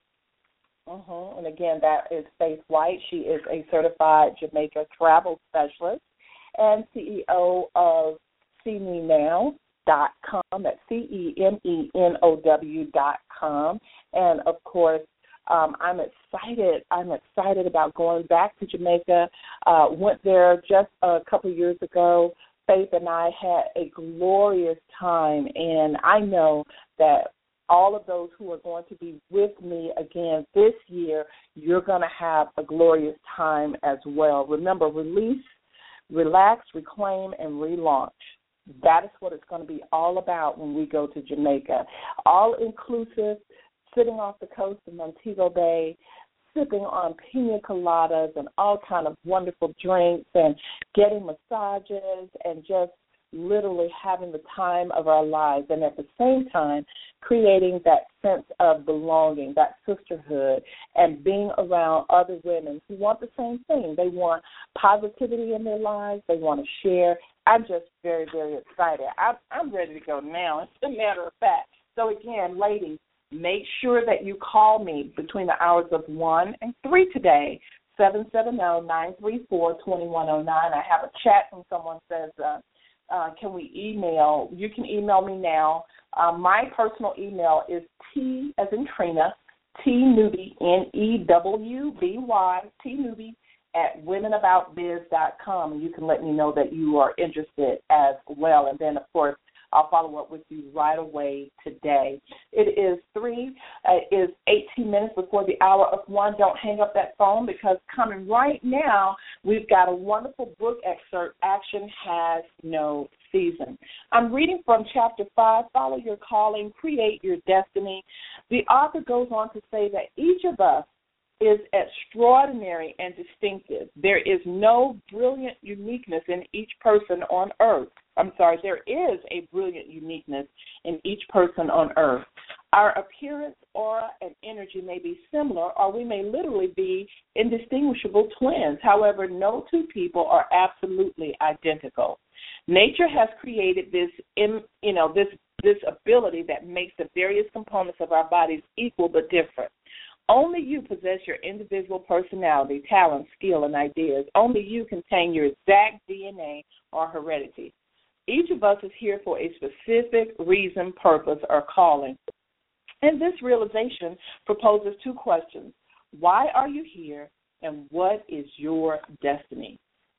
Mm-hmm. And again, that is Faith White. She is a certified Jamaica travel specialist and C E O of see me now dot com. That's C E M E N O W dot com. And, of course, Um, I'm excited. I'm excited about going back to Jamaica. Uh, went there just a couple of years ago. Faith and I had a glorious time, and I know that all of those who are going to be with me again this year, you're going to have a glorious time as well. Remember, release, relax, reclaim, and relaunch. That is what it's going to be all about when we go to Jamaica. All-inclusive, sitting off the coast of Montego Bay, sipping on pina coladas and all kind of wonderful drinks and getting massages and just literally having the time of our lives, and at the same time creating that sense of belonging, that sisterhood, and being around other women who want the same thing. They want positivity in their lives. They want to share. I'm just very, very excited. I'm, I'm ready to go now, as a matter of fact. So, again, ladies, make sure that you call me between the hours of one and three today, seven seven zero, nine three four, two one zero nine. I have a chat from someone says, uh, uh, can we email? You can email me now. Uh, my personal email is T as in Trina, T Newby, N E W B Y, T Newby at women about biz dot com. And you can let me know that you are interested as well. And then, of course, I'll follow up with you right away today. It is three, uh, is eighteen minutes before the hour of one. Don't hang up that phone, because coming right now, we've got a wonderful book excerpt, Action Has No Season. I'm reading from chapter five, Follow Your Calling, Create Your Destiny. The author goes on to say that each of us is extraordinary and distinctive. There is no brilliant uniqueness in each person on earth. I'm sorry, there is a brilliant uniqueness in each person on earth. Our appearance, aura, and energy may be similar, or we may literally be indistinguishable twins. However, no two people are absolutely identical. Nature has created this, you know, this this ability that makes the various components of our bodies equal but different. Only you possess your individual personality, talent, skill, and ideas. Only you contain your exact D N A or heredity. Each of us is here for a specific reason, purpose, or calling. And this realization proposes two questions. Why are you here, and what is your destiny?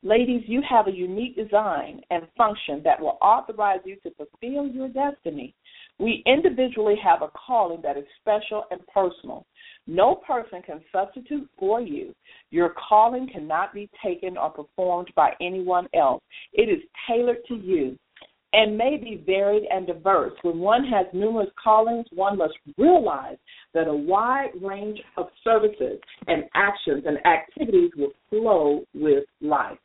Ladies, you have a unique design and function that will authorize you to fulfill your destiny. We individually have a calling that is special and personal. No person can substitute for you. Your calling cannot be taken or performed by anyone else. It is tailored to you and may be varied and diverse. When one has numerous callings, one must realize that a wide range of services and actions and activities will flow with life.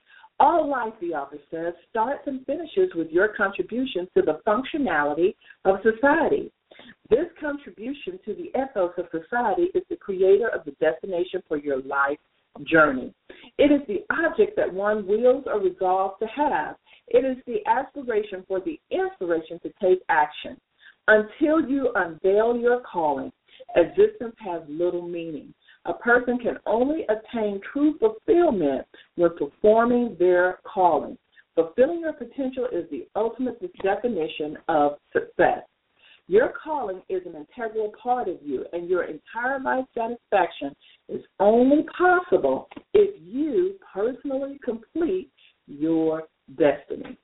All life, the author says, starts and finishes with your contribution to the functionality of society. This contribution to the ethos of society is the creator of the destination for your life journey. It is the object that one wills or resolves to have. It is the aspiration for the inspiration to take action. Until you unveil your calling, existence has little meaning. A person can only attain true fulfillment when performing their calling. Fulfilling your potential is the ultimate definition of success. Your calling is an integral part of you, and your entire life satisfaction is only possible if you personally complete your destiny.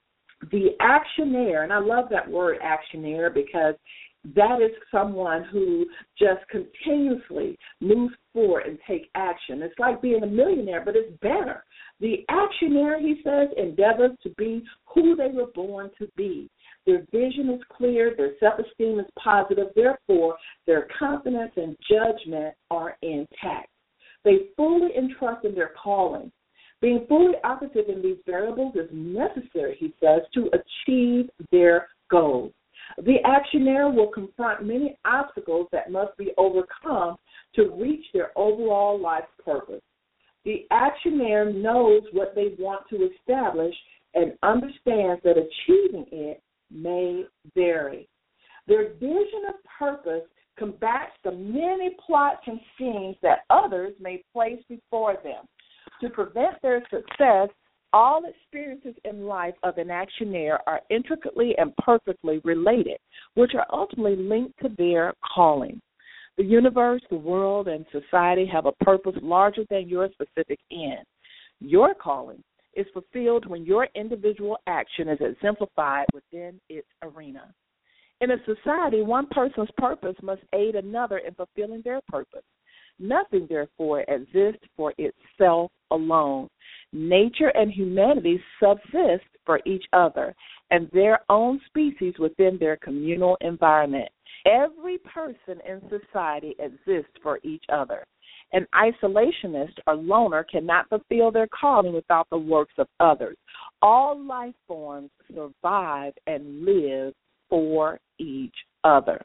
The actionaire, and I love that word actionaire because that is someone who just continuously moves forward and take action. It's like being a millionaire, but it's better. The actionaire, he says, endeavors to be who they were born to be. Their vision is clear, their self-esteem is positive, therefore their confidence and judgment are intact. They fully entrust in their calling. Being fully operative in these variables is necessary, he says, to achieve their goals. The actionaire will confront many obstacles that must be overcome to reach their overall life purpose. The actionaire knows what they want to establish and understands that achieving it may vary. Their vision of purpose combats the many plots and schemes that others may place before them. To prevent their success, all experiences in life of an actionaire are intricately and perfectly related, which are ultimately linked to their calling. The universe, the world, and society have a purpose larger than your specific end. Your calling is fulfilled when your individual action is exemplified within its arena. In a society, one person's purpose must aid another in fulfilling their purpose. Nothing, therefore, exists for itself alone. Nature and humanity subsist for each other and their own species within their communal environment. Every person in society exists for each other. An isolationist or loner cannot fulfill their calling without the works of others. All life forms survive and live for each other.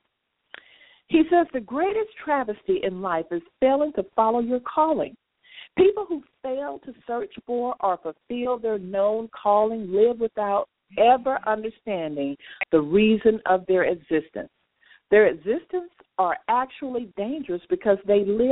He says the greatest travesty in life is failing to follow your calling. People who fail to search for or fulfill their known calling live without ever understanding the reason of their existence. Their existence are actually dangerous because they live.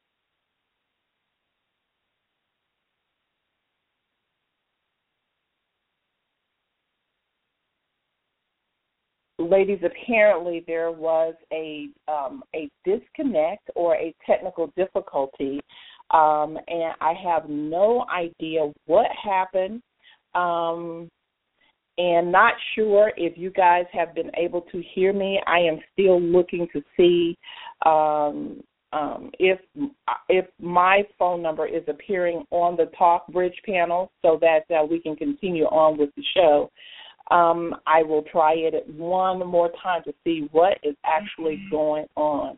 Ladies, apparently there was a um, a disconnect or a technical difficulty, um, and I have no idea what happened, um, and not sure if you guys have been able to hear me. I am still looking to see um, um, if if my phone number is appearing on the Talk Bridge panel so that uh, we can continue on with the show. Um, I will try it one more time to see what is actually going on.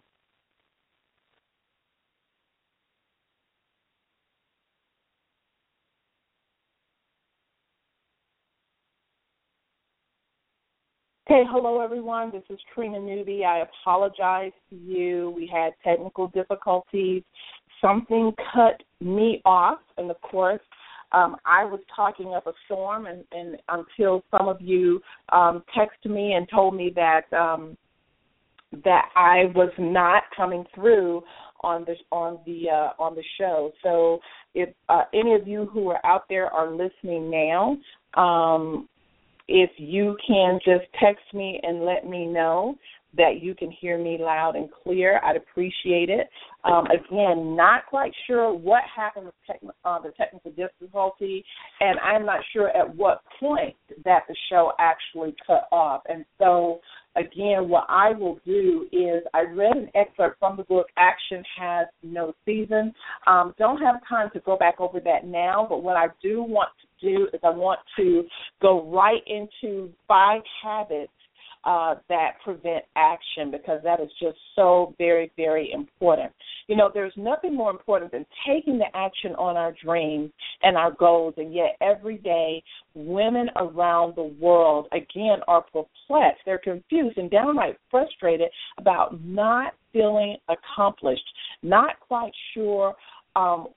Okay, hello everyone. This is Trina Newby. I apologize to you. We had technical difficulties. Something cut me off, and of course, Um, I was talking up a storm, and, and until some of you um, texted me and told me that um, that I was not coming through on the on the uh, on the show. So, if uh, any of you who are out there are listening now, um, if you can just text me and let me know, that you can hear me loud and clear. I'd appreciate it. Um, again, not quite sure what happened with techn- uh, the technical difficulty, and I'm not sure at what point that the show actually cut off. And so, again, what I will do is I read an excerpt from the book, Action Has No Season. Um, don't have time to go back over that now, but what I do want to do is I want to go right into five habits Uh, that prevent action, because that is just so very, very important. You know, there's nothing more important than taking the action on our dreams and our goals, and yet every day women around the world, again, are perplexed. They're confused and downright frustrated about not feeling accomplished, not quite sure um,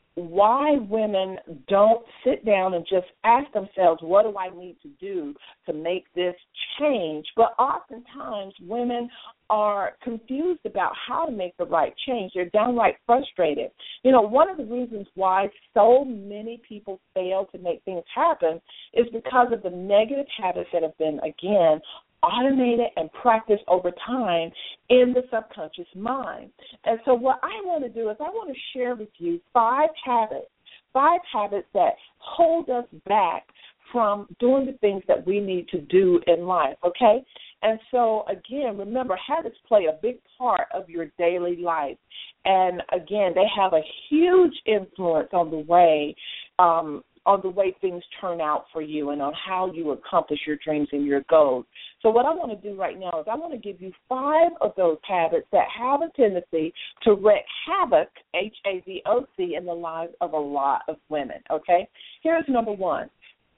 why women don't sit down and just ask themselves, what do I need to do to make this change? But oftentimes women are confused about how to make the right change. They're downright frustrated. You know, one of the reasons why so many people fail to make things happen is because of the negative habits that have been, again, automated and practiced over time in the subconscious mind. And so what I want to do is I want to share with you five habits, five habits that hold us back from doing the things that we need to do in life, okay? And so, again, remember, habits play a big part of your daily life. And, again, they have a huge influence on the way um, on the way things turn out for you and on how you accomplish your dreams and your goals. So what I want to do right now is I want to give you five of those habits that have a tendency to wreak havoc, H A V O C, in the lives of a lot of women, okay? Here's number one,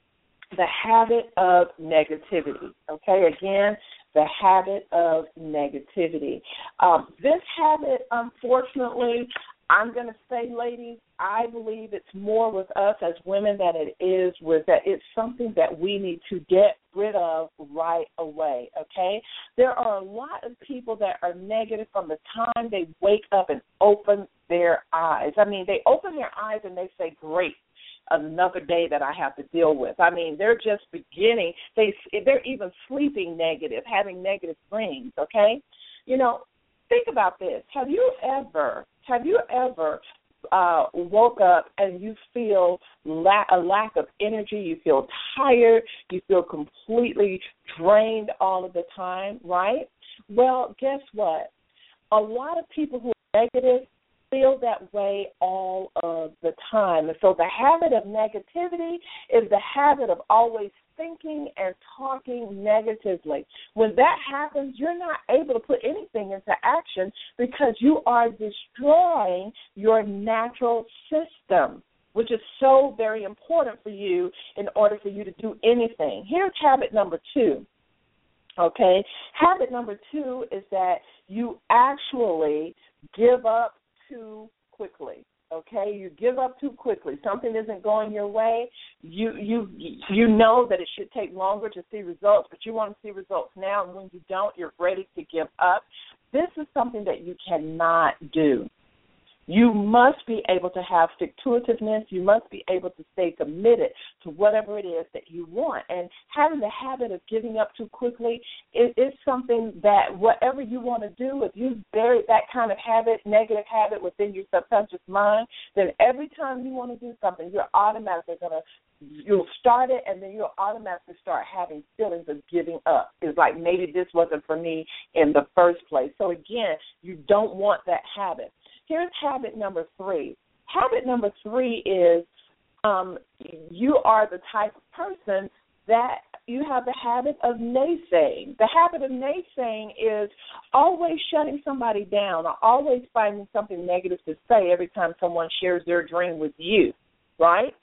the habit of negativity, okay? Again, the habit of negativity. Um, this habit, unfortunately, I'm going to say, ladies, I believe it's more with us as women than it is with that. It's something that we need to get rid of right away, okay? There are a lot of people that are negative from the time they wake up and open their eyes. I mean, they open their eyes and they say, great, another day that I have to deal with. I mean, they're just beginning. They, they're even sleeping negative, having negative dreams, okay? You know, think about this. Have you ever, have you ever uh, woke up and you feel la- a lack of energy, you feel tired, you feel completely drained all of the time, right? Well, guess what? A lot of people who are negative feel that way all of the time. And so the habit of negativity is the habit of always thinking and talking negatively. When that happens, you're not able to put anything into action because you are destroying your natural system, which is so very important for you in order for you to do anything. Here's habit number two, okay? Habit number two is that you actually give up too quickly. Okay, you give up too quickly. Something isn't going your way. You you you know that it should take longer to see results, but you want to see results now, and when you don't, you're ready to give up. This is something that you cannot do. You must be able to have stick-to-itiveness. You must be able to stay committed to whatever it is that you want. And having the habit of giving up too quickly is, is something that whatever you want to do, if you bury that kind of habit, negative habit within your subconscious mind, then every time you want to do something, you're automatically going to, you'll start it, and then you'll automatically start having feelings of giving up. It's like maybe this wasn't for me in the first place. So, again, you don't want that habit. Here's habit number three. Habit number three is um, you are the type of person that you have the habit of naysaying. The habit of naysaying is always shutting somebody down or always finding something negative to say every time someone shares their dream with you, right?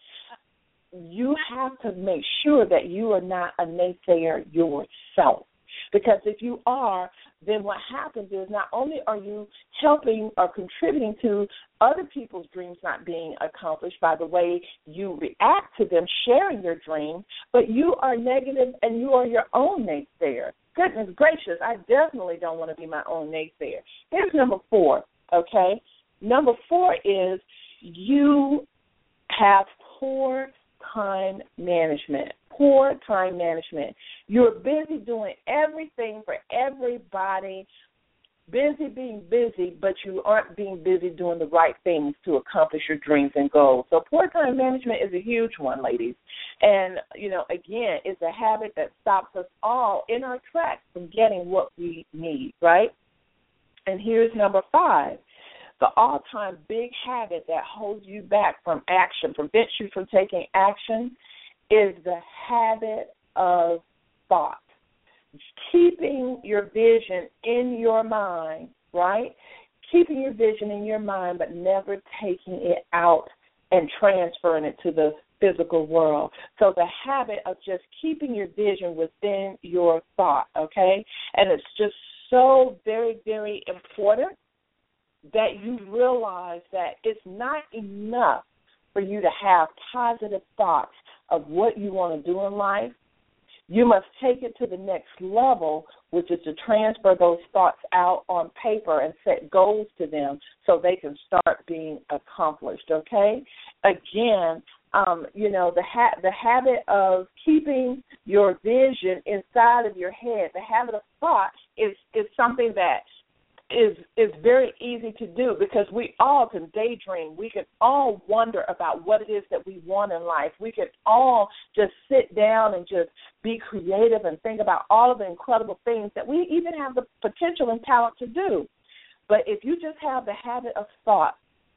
You have to make sure that you are not a naysayer yourself. Because if you are, then what happens is not only are you helping or contributing to other people's dreams not being accomplished by the way you react to them sharing your dreams, but you are negative and you are your own naysayer. Goodness gracious, I definitely don't want to be my own naysayer. Here's number four, okay? Number four is you have poor time management. Poor time management. You're busy doing everything for everybody, busy being busy, but you aren't being busy doing the right things to accomplish your dreams and goals. So poor time management is a huge one, ladies. And, you know, again, it's a habit that stops us all in our tracks from getting what we need, right? And here's number five. The all-time big habit that holds you back from action, prevents you from taking action, is the habit of thought. Keeping your vision in your mind, right? Keeping your vision in your mind, but never taking it out and transferring it to the physical world. So the habit of just keeping your vision within your thought, okay? And it's just so very, very important that you realize that it's not enough for you to have positive thoughts of what you want to do in life. You must take it to the next level, which is to transfer those thoughts out on paper and set goals to them so they can start being accomplished, okay? Again, um, you know, the ha- the habit of keeping your vision inside of your head, the habit of thought is, is something that is is very easy to do because we all can daydream. We can all wonder about what it is that we want in life. We can all just sit down and just be creative and think about all of the incredible things that we even have the potential and talent to do. But if you just have the habit of thought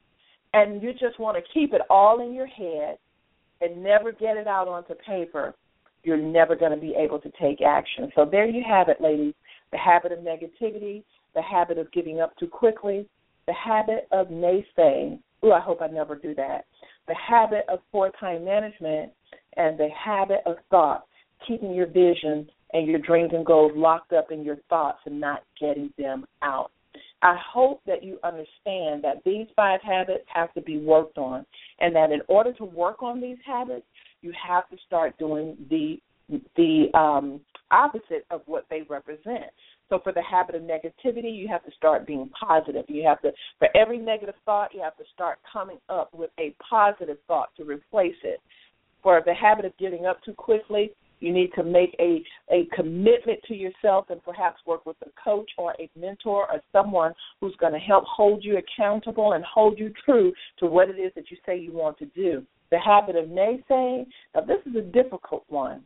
and you just want to keep it all in your head and never get it out onto paper, you're never going to be able to take action. So there you have it, ladies, the habit of negativity, the habit of giving up too quickly, the habit of naysaying. Ooh, I hope I never do that. The habit of poor time management, and the habit of thought, keeping your vision and your dreams and goals locked up in your thoughts and not getting them out. I hope that you understand that these five habits have to be worked on, and that in order to work on these habits, you have to start doing the the um, opposite of what they represent. So for the habit of negativity, you have to start being positive. You have to, for every negative thought, you have to start coming up with a positive thought to replace it. For the habit of getting up too quickly, you need to make a, a commitment to yourself and perhaps work with a coach or a mentor or someone who's going to help hold you accountable and hold you true to what it is that you say you want to do. The habit of naysaying, now this is a difficult one.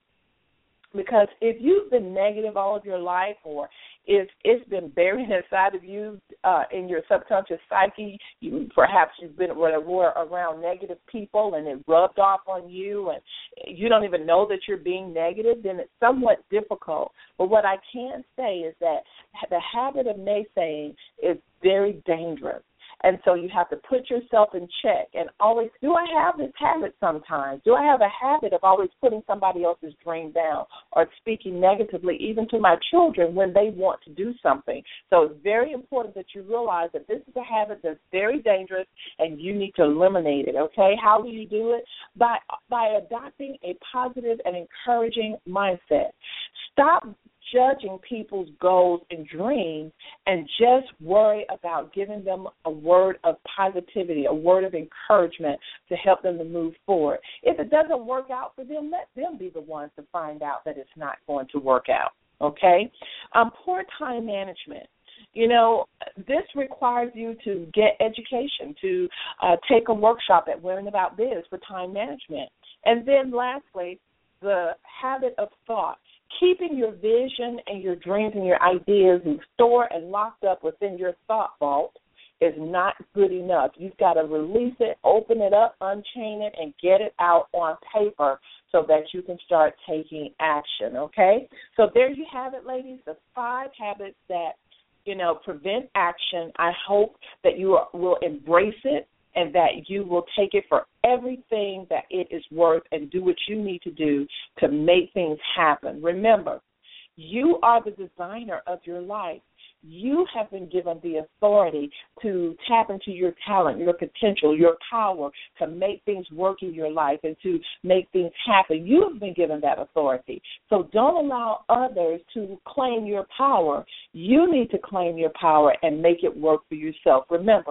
Because if you've been negative all of your life, or if it's been buried inside of you uh, in your subconscious psyche, you, perhaps you've been around negative people and it rubbed off on you and you don't even know that you're being negative, then it's somewhat difficult. But what I can say is that the habit of naysaying is very dangerous. And so you have to put yourself in check and always, do I have this habit sometimes? Do I have a habit of always putting somebody else's dream down or speaking negatively even to my children when they want to do something? So it's very important that you realize that this is a habit that's very dangerous and you need to eliminate it, okay? How do you do it? By, by adopting a positive and encouraging mindset. Stop judging people's goals and dreams and just worry about giving them a word of positivity, a word of encouragement to help them to move forward. If it doesn't work out for them, let them be the ones to find out that it's not going to work out, okay? Um, poor time management. You know, this requires you to get education, to uh, take a workshop at Women About Biz for time management. And then lastly, the habit of thought. Keeping your vision and your dreams and your ideas stored and locked up within your thought vault is not good enough. You've got to release it, open it up, unchain it, and get it out on paper so that you can start taking action, okay? So there you have it, ladies, the five habits that, you know, prevent action. I hope that you will embrace it and that you will take it for everything that it is worth and do what you need to do to make things happen. Remember, you are the designer of your life. You have been given the authority to tap into your talent, your potential, your power to make things work in your life and to make things happen. You have been given that authority. So don't allow others to claim your power. You need to claim your power and make it work for yourself. Remember,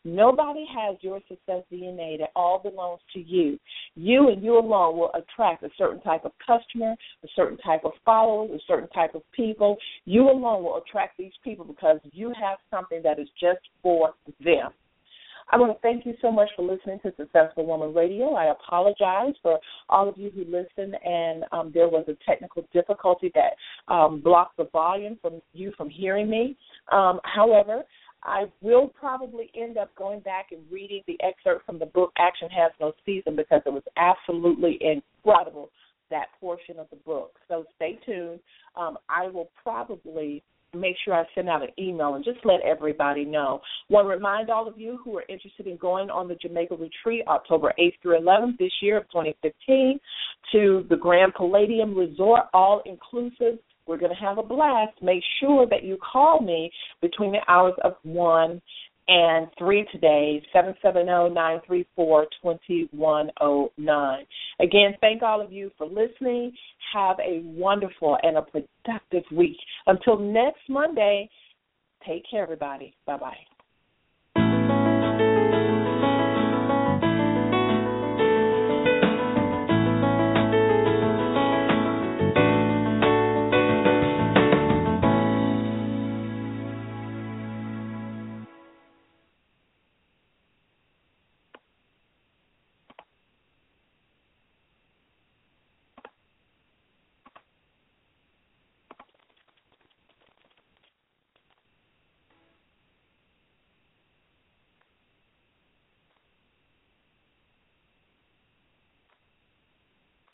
Nobody has your success D N A. That all belongs to you. You and you alone will attract a certain type of customer, a certain type of followers, a certain type of people. You alone will attract these people because you have something that is just for them. I want to thank you so much for listening to Successful Woman Radio. I apologize for all of you who listened, and um, there was a technical difficulty that um, blocked the volume from you from hearing me. Um, however, I will probably end up going back and reading the excerpt from the book Action Has No Season because it was absolutely incredible, that portion of the book. So stay tuned. Um, I will probably make sure I send out an email and just let everybody know. I want to remind all of you who are interested in going on the Jamaica Retreat, October eighth through eleventh this year of twenty fifteen, to the Grand Palladium Resort, all-inclusive. We're going to have a blast. Make sure that you call me between the hours of one and three today, seven seven zero, nine three four, two one zero nine. Again, thank all of you for listening. Have a wonderful and a productive week. Until next Monday, take care, everybody. Bye-bye.